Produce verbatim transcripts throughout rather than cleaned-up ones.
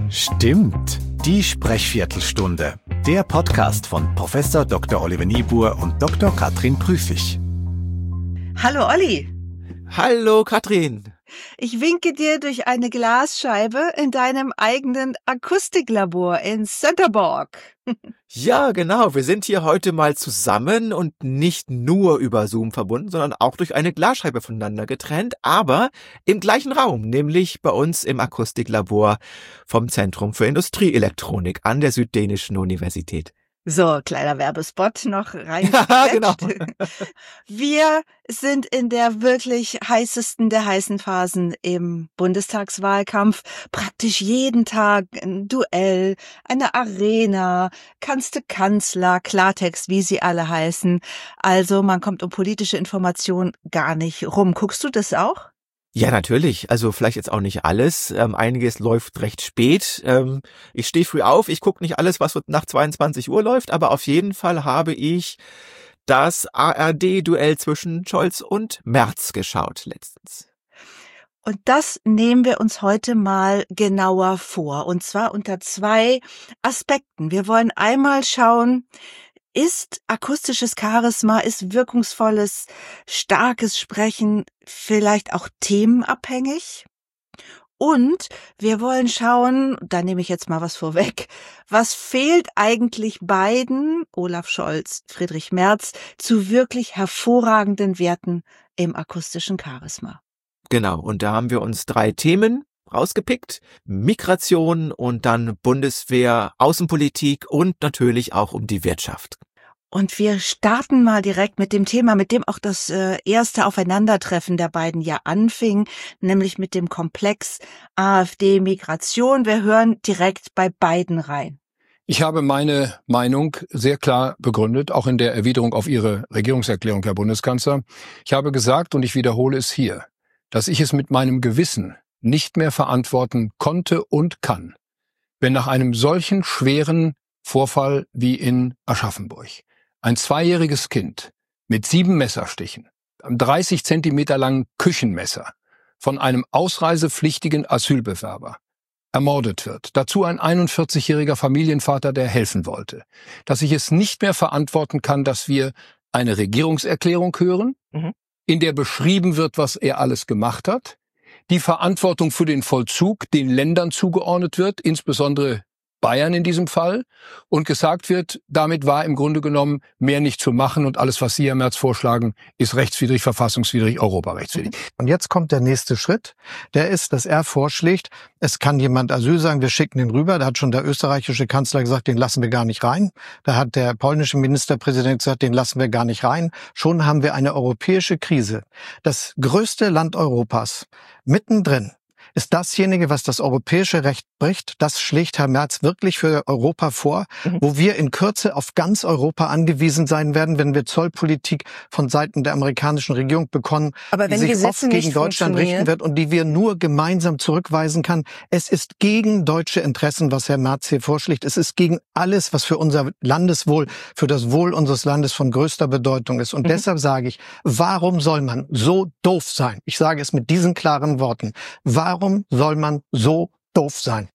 Stimmt, die Sprechviertelstunde. Der Podcast von Professor Doktor Oliver Niebuhr und Doktor Katrin Prüfig. Hallo Olli. Hallo Katrin. Ich winke dir durch eine Glasscheibe in deinem eigenen Akustiklabor in Sønderborg. Ja, genau. Wir sind hier heute mal zusammen und nicht nur über Zoom verbunden, sondern auch durch eine Glasscheibe voneinander getrennt, aber im gleichen Raum, nämlich bei uns im Akustiklabor vom Zentrum für Industrieelektronik an der Süddänischen Universität. So, kleiner Werbespot noch rein. Ja, genau. Wir sind in der wirklich heißesten der heißen Phasen im Bundestagswahlkampf. Praktisch jeden Tag ein Duell, eine Arena, kannste Kanzler, Klartext, wie sie alle heißen. Also man kommt um politische Information gar nicht rum. Guckst du das auch? Ja, natürlich. Also vielleicht jetzt auch nicht alles. Ähm, einiges läuft recht spät. Ähm, ich stehe früh auf. Ich gucke nicht alles, was so nach zweiundzwanzig Uhr läuft. Aber auf jeden Fall habe ich das A R D-Duell zwischen Scholz und Merz geschaut letztens. Und das nehmen wir uns heute mal genauer vor. Und zwar unter zwei Aspekten. Wir wollen einmal schauen, ist akustisches Charisma, ist wirkungsvolles, starkes Sprechen vielleicht auch themenabhängig? Und wir wollen schauen, da nehme ich jetzt mal was vorweg, was fehlt eigentlich beiden, Olaf Scholz, Friedrich Merz, zu wirklich hervorragenden Werten im akustischen Charisma? Genau, und da haben wir uns drei Themen rausgepickt. Migration und dann Bundeswehr, Außenpolitik und natürlich auch um die Wirtschaft. Und wir starten mal direkt mit dem Thema, mit dem auch das äh, erste Aufeinandertreffen der beiden ja anfing, nämlich mit dem Komplex AfD-Migration. Wir hören direkt bei beiden rein. Ich habe meine Meinung sehr klar begründet, auch in der Erwiderung auf Ihre Regierungserklärung, Herr Bundeskanzler. Ich habe gesagt, und ich wiederhole es hier, dass ich es mit meinem Gewissen nicht mehr verantworten konnte und kann, wenn nach einem solchen schweren Vorfall wie in Aschaffenburg ein zweijähriges Kind mit sieben Messerstichen, einem dreißig Zentimeter langen Küchenmesser von einem ausreisepflichtigen Asylbewerber ermordet wird. Dazu ein einundvierzigjähriger Familienvater, der helfen wollte. Dass ich es nicht mehr verantworten kann, dass wir eine Regierungserklärung hören, mhm. in der beschrieben wird, was er alles gemacht hat, die Verantwortung für den Vollzug den Ländern zugeordnet wird, insbesondere Bayern in diesem Fall, und gesagt wird, damit war im Grunde genommen mehr nicht zu machen und alles, was Sie, Herr Merz, vorschlagen, ist rechtswidrig, verfassungswidrig, europarechtswidrig. Und jetzt kommt der nächste Schritt, der ist, dass er vorschlägt, es kann jemand Asyl sagen, wir schicken den rüber. Da hat schon der österreichische Kanzler gesagt, den lassen wir gar nicht rein. Da hat der polnische Ministerpräsident gesagt, den lassen wir gar nicht rein. Schon haben wir eine europäische Krise. Das größte Land Europas, mittendrin, ist dasjenige, was das europäische Recht bricht. Das schlägt Herr Merz wirklich für Europa vor, mhm. wo wir in Kürze auf ganz Europa angewiesen sein werden, wenn wir Zollpolitik von Seiten der amerikanischen Regierung bekommen, Aber wenn die sich Gesetze oft gegen Deutschland richten wird und die wir nur gemeinsam zurückweisen kann. Es ist gegen deutsche Interessen, was Herr Merz hier vorschlägt. Es ist gegen alles, was für unser Landeswohl, für das Wohl unseres Landes von größter Bedeutung ist. Und mhm. deshalb sage ich, warum soll man so doof sein? Ich sage es mit diesen klaren Worten. Warum Warum soll man so doof sein?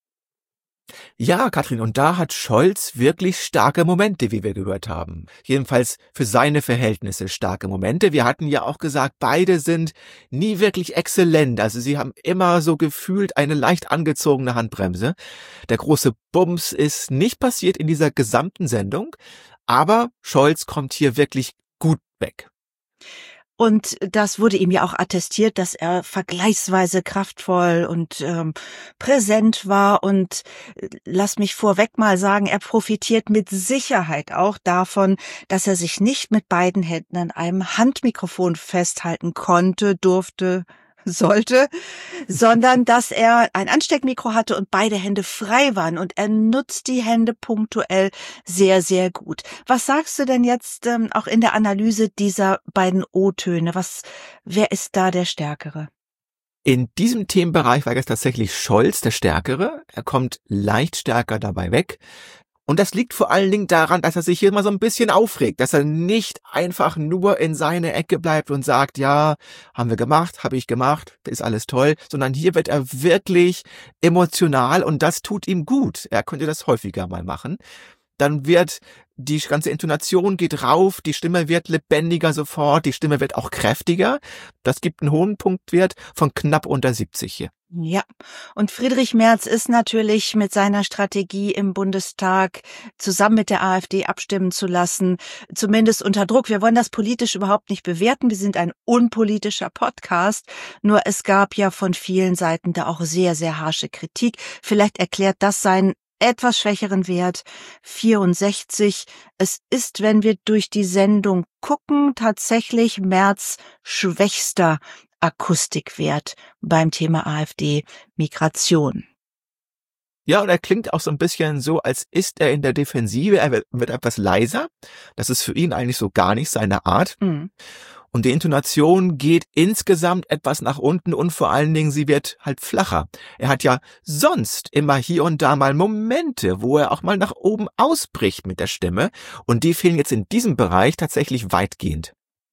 Ja, Katrin, und da hat Scholz wirklich starke Momente, wie wir gehört haben. Jedenfalls für seine Verhältnisse starke Momente. Wir hatten ja auch gesagt, beide sind nie wirklich exzellent. Also sie haben immer so gefühlt eine leicht angezogene Handbremse. Der große Bums ist nicht passiert in dieser gesamten Sendung, aber Scholz kommt hier wirklich gut weg. Und das wurde ihm ja auch attestiert, dass er vergleichsweise kraftvoll und ähm, präsent war. Und lass mich vorweg mal sagen, er profitiert mit Sicherheit auch davon, dass er sich nicht mit beiden Händen an einem Handmikrofon festhalten konnte, durfte, sollte, sondern dass er ein Ansteckmikro hatte und beide Hände frei waren. Und er nutzt die Hände punktuell sehr, sehr gut. Was sagst du denn jetzt ähm, auch in der Analyse dieser beiden O-Töne? Was, wer ist da der Stärkere? In diesem Themenbereich war jetzt tatsächlich Scholz der Stärkere. Er kommt leicht stärker dabei weg. Und das liegt vor allen Dingen daran, dass er sich hier mal so ein bisschen aufregt, dass er nicht einfach nur in seine Ecke bleibt und sagt, ja, haben wir gemacht, habe ich gemacht, ist alles toll, sondern hier wird er wirklich emotional und das tut ihm gut. Er könnte das häufiger mal machen. Dann wird die ganze Intonation geht rauf, die Stimme wird lebendiger sofort, die Stimme wird auch kräftiger. Das gibt einen hohen Punktwert von knapp unter siebzig hier. Ja, und Friedrich Merz ist natürlich mit seiner Strategie im Bundestag zusammen mit der AfD abstimmen zu lassen, zumindest unter Druck. Wir wollen das politisch überhaupt nicht bewerten. Wir sind ein unpolitischer Podcast. Nur es gab ja von vielen Seiten da auch sehr, sehr harsche Kritik. Vielleicht erklärt das seinen etwas schwächeren Wert, vierundsechzig. Es ist, wenn wir durch die Sendung gucken, tatsächlich Merz schwächster Akustikwert beim Thema AfD-Migration. Ja, und er klingt auch so ein bisschen so, als ist er in der Defensive, er wird, wird etwas leiser. Das ist für ihn eigentlich so gar nicht seine Art. Mhm. Und die Intonation geht insgesamt etwas nach unten und vor allen Dingen, sie wird halt flacher. Er hat ja sonst immer hier und da mal Momente, wo er auch mal nach oben ausbricht mit der Stimme. Und die fehlen jetzt in diesem Bereich tatsächlich weitgehend.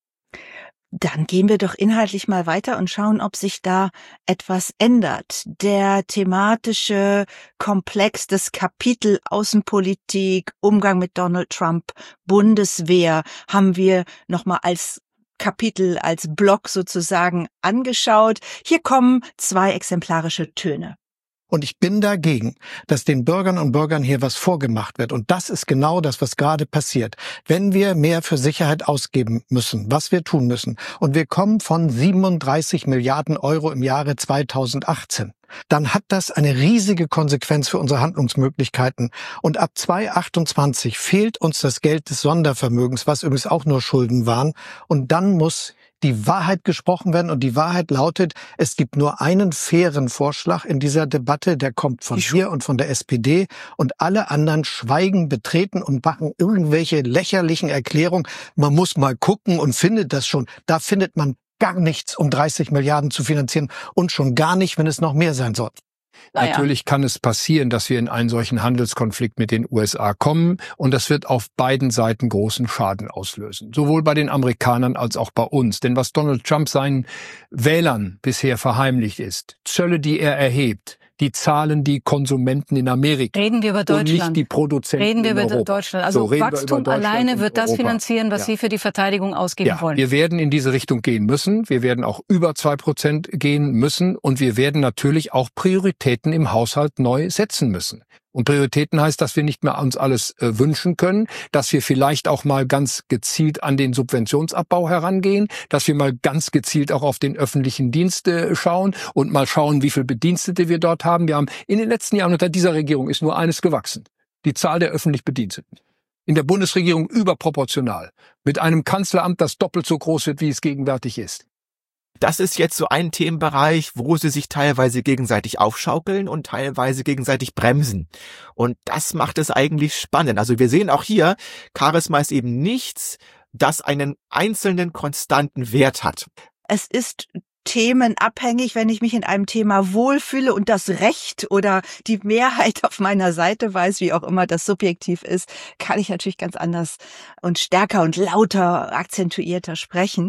Dann gehen wir doch inhaltlich mal weiter und schauen, ob sich da etwas ändert. Der thematische Komplex, das Kapitel Außenpolitik, Umgang mit Donald Trump, Bundeswehr haben wir nochmal als Kapitel, als Block sozusagen angeschaut. Hier kommen zwei exemplarische Töne. Und ich bin dagegen, dass den Bürgern und Bürgern hier was vorgemacht wird. Und das ist genau das, was gerade passiert. Wenn wir mehr für Sicherheit ausgeben müssen, was wir tun müssen, und wir kommen von siebenunddreißig Milliarden Euro im Jahre zweitausendachtzehn, dann hat das eine riesige Konsequenz für unsere Handlungsmöglichkeiten. Und ab zweitausendachtundzwanzig fehlt uns das Geld des Sondervermögens, was übrigens auch nur Schulden waren. Und dann muss die Wahrheit gesprochen werden. Und die Wahrheit lautet, es gibt nur einen fairen Vorschlag in dieser Debatte, der kommt von hier und von der S P D. Und alle anderen schweigen betreten und machen irgendwelche lächerlichen Erklärungen. Man muss mal gucken und findet das schon. Da findet man gar nichts, um dreißig Milliarden zu finanzieren. Und schon gar nicht, wenn es noch mehr sein soll. Naja. Natürlich kann es passieren, dass wir in einen solchen Handelskonflikt mit den U S A kommen und das wird auf beiden Seiten großen Schaden auslösen. Sowohl bei den Amerikanern als auch bei uns. Denn was Donald Trump seinen Wählern bisher verheimlicht ist, Zölle, die er erhebt, die zahlen die Konsumenten in Amerika. Reden wir über Deutschland. Und nicht die Produzenten Reden wir in über Europa. Deutschland. Also so, Wachstum Deutschland alleine wird das Europa. finanzieren, was ja. Sie für die Verteidigung ausgeben ja, wollen. Wir werden in diese Richtung gehen müssen. Wir werden auch über zwei Prozent gehen müssen. Und wir werden natürlich auch Prioritäten im Haushalt neu setzen müssen. Und Prioritäten heißt, dass wir nicht mehr uns alles äh, wünschen können, dass wir vielleicht auch mal ganz gezielt an den Subventionsabbau herangehen, dass wir mal ganz gezielt auch auf den öffentlichen Dienst äh, schauen und mal schauen, wie viele Bedienstete wir dort haben. Wir haben in den letzten Jahren unter dieser Regierung ist nur eines gewachsen: die Zahl der öffentlich Bediensteten. In der Bundesregierung überproportional, mit einem Kanzleramt, das doppelt so groß wird, wie es gegenwärtig ist. Das ist jetzt so ein Themenbereich, wo sie sich teilweise gegenseitig aufschaukeln und teilweise gegenseitig bremsen. Und das macht es eigentlich spannend. Also wir sehen auch hier, Charisma ist eben nichts, das einen einzelnen konstanten Wert hat. Es ist themenabhängig, wenn ich mich in einem Thema wohlfühle und das Recht oder die Mehrheit auf meiner Seite weiß, wie auch immer das subjektiv ist, kann ich natürlich ganz anders und stärker und lauter, akzentuierter sprechen.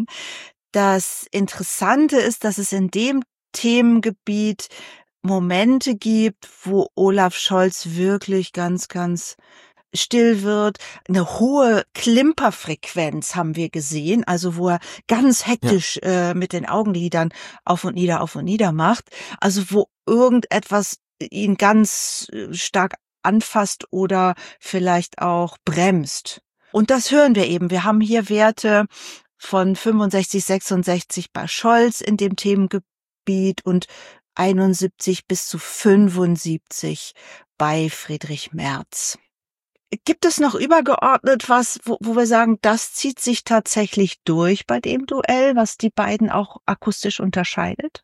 Das Interessante ist, dass es in dem Themengebiet Momente gibt, wo Olaf Scholz wirklich ganz, ganz still wird. Eine hohe Klimperfrequenz haben wir gesehen, also wo er ganz hektisch ja. äh, mit den Augenlidern auf und nieder, auf und nieder macht. Also wo irgendetwas ihn ganz stark anfasst oder vielleicht auch bremst. Und das hören wir eben. Wir haben hier Werte von fünfundsechzig, sechsundsechzig bei Scholz in dem Themengebiet und einundsiebzig bis zu fünfundsiebzig bei Friedrich Merz. Gibt es noch übergeordnet was, wo, wo wir sagen, das zieht sich tatsächlich durch bei dem Duell, was die beiden auch akustisch unterscheidet?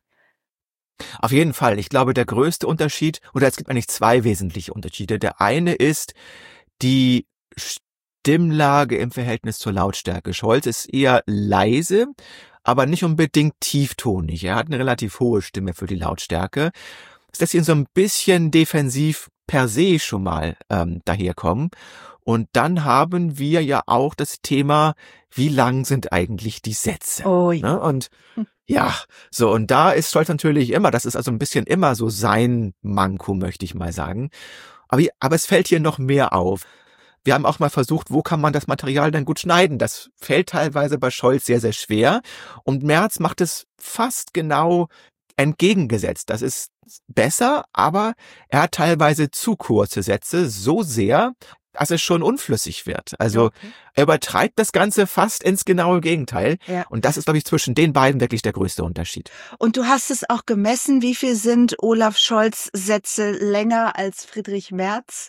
Auf jeden Fall. Ich glaube, der größte Unterschied, oder es gibt eigentlich zwei wesentliche Unterschiede. Der eine ist die Stimmlage im Verhältnis zur Lautstärke. Scholz ist eher leise, aber nicht unbedingt tieftonig. Er hat eine relativ hohe Stimme für die Lautstärke. Das lässt ihn so ein bisschen defensiv per se schon mal ähm, daherkommen. Und dann haben wir ja auch das Thema, wie lang sind eigentlich die Sätze? Oh ja. Ne? Und ja, so, und da ist Scholz natürlich immer, das ist also ein bisschen immer so sein Manko, möchte ich mal sagen. Aber, aber es fällt hier noch mehr auf. Wir haben auch mal versucht, wo kann man das Material dann gut schneiden? Das fällt teilweise bei Scholz sehr, sehr schwer. Und Merz macht es fast genau entgegengesetzt. Das ist besser, aber er hat teilweise zu kurze Sätze, so sehr, dass es schon unflüssig wird. Also okay. Er übertreibt das Ganze fast ins genaue Gegenteil. Ja. Und das ist, glaube ich, zwischen den beiden wirklich der größte Unterschied. Und du hast es auch gemessen, wie viel sind Olaf Scholz Sätze länger als Friedrich Merz?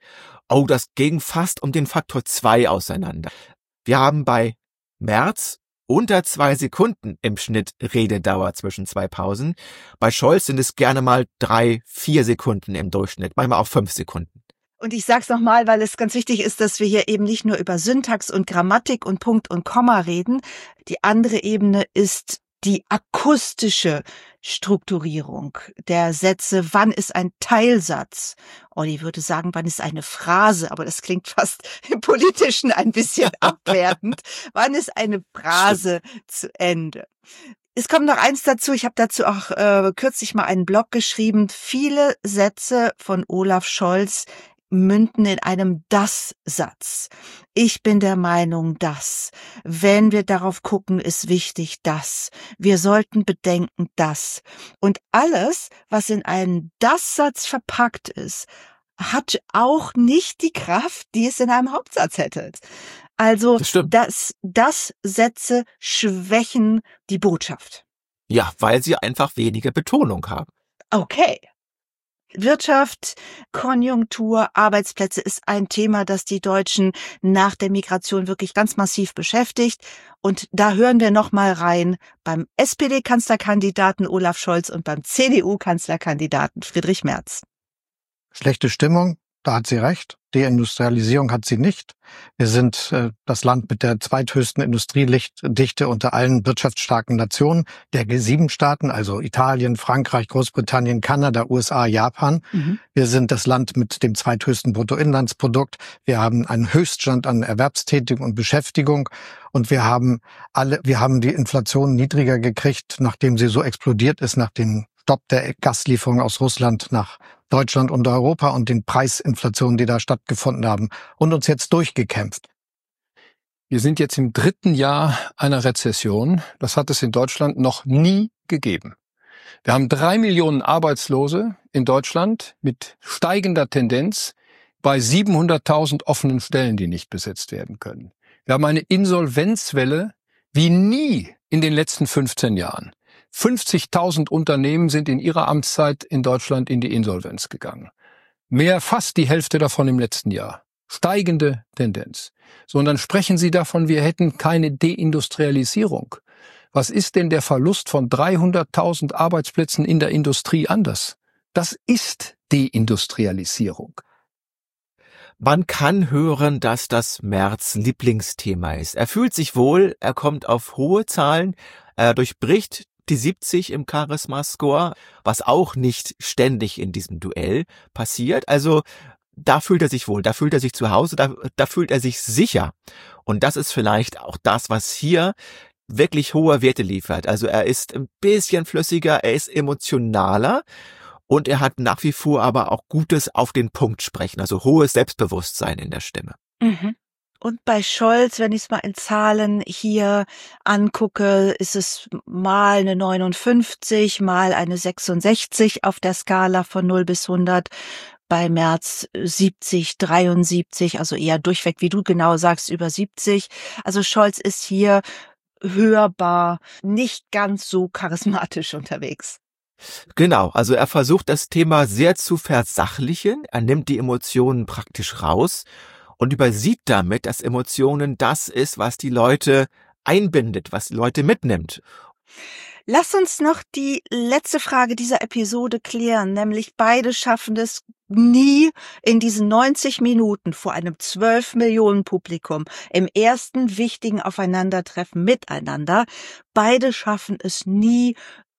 Oh, das ging fast um den Faktor zwei auseinander. Wir haben bei Merz unter zwei Sekunden im Schnitt Rededauer zwischen zwei Pausen. Bei Scholz sind es gerne mal drei, vier Sekunden im Durchschnitt, manchmal auch fünf Sekunden. Und ich sag's nochmal, weil es ganz wichtig ist, dass wir hier eben nicht nur über Syntax und Grammatik und Punkt und Komma reden. Die andere Ebene ist die akustische Strukturierung der Sätze. Wann ist ein Teilsatz? Olli würde sagen, wann ist eine Phrase? Aber das klingt fast im Politischen ein bisschen abwertend. Wann ist eine Phrase zu Ende? Es kommt noch eins dazu. Ich habe dazu auch äh, kürzlich mal einen Blog geschrieben. Viele Sätze von Olaf Scholz münden in einem Das-Satz. Ich bin der Meinung, dass. Wenn wir darauf gucken, ist wichtig, dass. Wir sollten bedenken, dass. Und alles, was in einen Das-Satz verpackt ist, hat auch nicht die Kraft, die es in einem Hauptsatz hätte. Also, das, das Sätze schwächen die Botschaft. Ja, weil sie einfach weniger Betonung haben. Okay. Wirtschaft, Konjunktur, Arbeitsplätze ist ein Thema, das die Deutschen nach der Migration wirklich ganz massiv beschäftigt. Und da hören wir noch mal rein beim S P D-Kanzlerkandidaten Olaf Scholz und beim C D U-Kanzlerkandidaten Friedrich Merz. Schlechte Stimmung, da hat sie recht. Deindustrialisierung hat sie nicht. Wir sind äh, das Land mit der zweithöchsten Industriedichte unter allen wirtschaftsstarken Nationen, der G sieben Staaten, also Italien, Frankreich, Großbritannien, Kanada, U S A, Japan. Mhm. Wir sind das Land mit dem zweithöchsten Bruttoinlandsprodukt. Wir haben einen Höchststand an Erwerbstätigung und Beschäftigung. Und wir haben alle, wir haben die Inflation niedriger gekriegt, nachdem sie so explodiert ist, nach dem Stopp der Gaslieferung aus Russland nach Deutschland und Europa und den Preisinflationen, die da stattgefunden haben, und uns jetzt durchgekämpft. Wir sind jetzt im dritten Jahr einer Rezession. Das hat es in Deutschland noch nie gegeben. Wir haben drei Millionen Arbeitslose in Deutschland mit steigender Tendenz bei siebenhunderttausend offenen Stellen, die nicht besetzt werden können. Wir haben eine Insolvenzwelle wie nie in den letzten fünfzehn Jahren. fünfzigtausend Unternehmen sind in ihrer Amtszeit in Deutschland in die Insolvenz gegangen. Mehr, fast die Hälfte davon im letzten Jahr. Steigende Tendenz. So, und dann sprechen Sie davon, wir hätten keine Deindustrialisierung. Was ist denn der Verlust von dreihunderttausend Arbeitsplätzen in der Industrie anders? Das ist Deindustrialisierung. Man kann hören, dass das Merz Lieblingsthema ist. Er fühlt sich wohl, er kommt auf hohe Zahlen, er durchbricht die siebzig im Charisma-Score, was auch nicht ständig in diesem Duell passiert. Also da fühlt er sich wohl, da fühlt er sich zu Hause, da, da fühlt er sich sicher. Und das ist vielleicht auch das, was hier wirklich hohe Werte liefert. Also er ist ein bisschen flüssiger, er ist emotionaler und er hat nach wie vor aber auch gutes auf den Punkt sprechen, also hohes Selbstbewusstsein in der Stimme. Mhm. Und bei Scholz, wenn ich es mal in Zahlen hier angucke, ist es mal eine neunundfünfzig, mal eine sechsundsechzig auf der Skala von null bis hundert. Bei Merz siebzig, dreiundsiebzig, also eher durchweg, wie du genau sagst, über siebzig. Also Scholz ist hier hörbar, nicht ganz so charismatisch unterwegs. Genau, also er versucht das Thema sehr zu versachlichen, er nimmt die Emotionen praktisch raus und übersieht damit, dass Emotionen das ist, was die Leute einbindet, was die Leute mitnimmt. Lass uns noch die letzte Frage dieser Episode klären, nämlich beide schaffen es nie in diesen neunzig Minuten vor einem zwölf Millionen Publikum im ersten wichtigen Aufeinandertreffen miteinander. Beide schaffen es nie,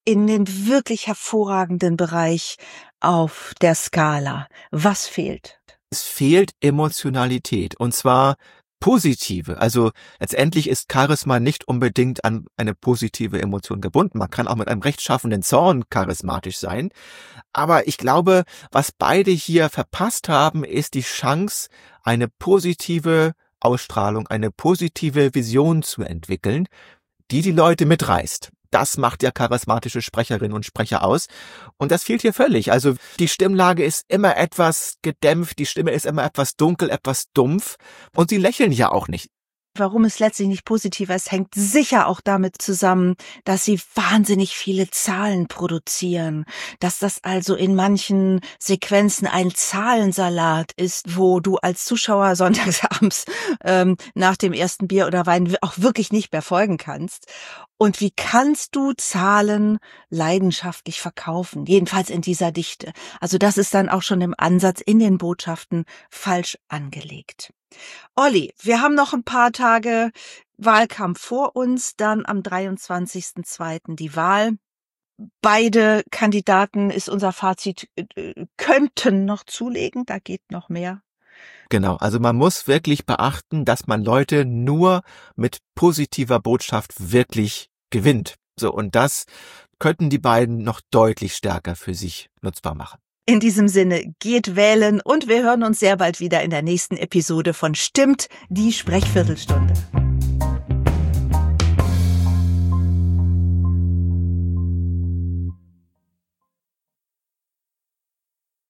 in den wirklich hervorragenden Bereich auf der Skala. Was fehlt? Es fehlt Emotionalität, und zwar positive. Also letztendlich ist Charisma nicht unbedingt an eine positive Emotion gebunden. Man kann auch mit einem rechtschaffenden Zorn charismatisch sein. Aber ich glaube, was beide hier verpasst haben, ist die Chance, eine positive Ausstrahlung, eine positive Vision zu entwickeln, die die Leute mitreißt. Das macht ja charismatische Sprecherinnen und Sprecher aus. Und das fehlt hier völlig. Also die Stimmlage ist immer etwas gedämpft, die Stimme ist immer etwas dunkel, etwas dumpf. Und sie lächeln ja auch nicht. Warum es letztlich nicht positiver ist, hängt sicher auch damit zusammen, dass sie wahnsinnig viele Zahlen produzieren. Dass das also in manchen Sequenzen ein Zahlensalat ist, wo du als Zuschauer sonntagsabends ähm, nach dem ersten Bier oder Wein auch wirklich nicht mehr folgen kannst. Und wie kannst du Zahlen leidenschaftlich verkaufen? Jedenfalls in dieser Dichte. Also das ist dann auch schon im Ansatz in den Botschaften falsch angelegt. Olli, wir haben noch ein paar Tage Wahlkampf vor uns, dann am dreiundzwanzigsten zweiten die Wahl. Beide Kandidaten, ist unser Fazit, könnten noch zulegen, da geht noch mehr. Genau, also man muss wirklich beachten, dass man Leute nur mit positiver Botschaft wirklich gewinnt. So, und das könnten die beiden noch deutlich stärker für sich nutzbar machen. In diesem Sinne, geht wählen und wir hören uns sehr bald wieder in der nächsten Episode von Stimmt, die Sprechviertelstunde.